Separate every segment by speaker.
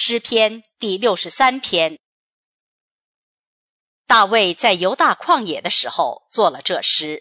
Speaker 1: 诗篇第63篇。大卫在犹大旷野的时候作了这诗。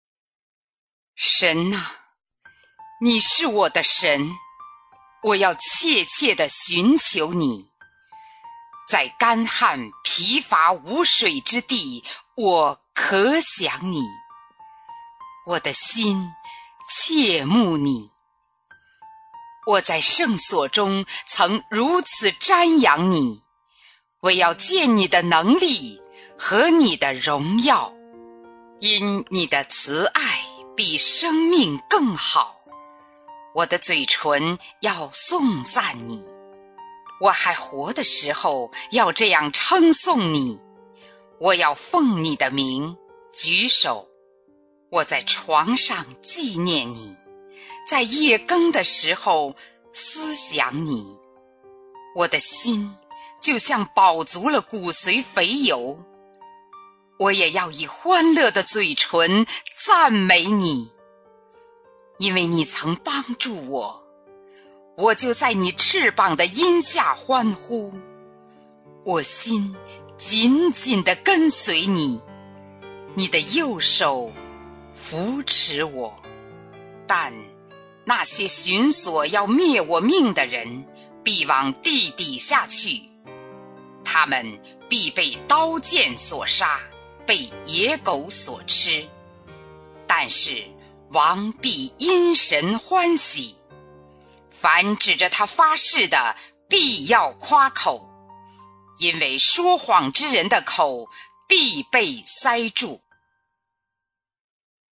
Speaker 2: 神啊，你是我的神，我要切切地寻求你。在干旱疲乏无水之地，我可想你。我的心切慕你。我在圣所中曾如此瞻仰你，我要见你的能力和你的荣耀，因你的慈爱比生命更好。我的嘴唇要颂赞你，我还活的时候要这样称颂你。我要奉你的名举手，我在床上纪念你，在夜更的时候思想你。我的心就像饱足了骨髓肥油，我也要以欢乐的嘴唇赞美你。因为你曾帮助我，我就在你翅膀的荫下欢呼。我心紧紧地跟随你，你的右手扶持我。但那些寻索要灭我命的人，必往地底下去，他们必被刀剑所杀，被野狗所吃。但是王必因神欢喜，凡指着他发誓的必要夸口，因为说谎之人的口必被塞住。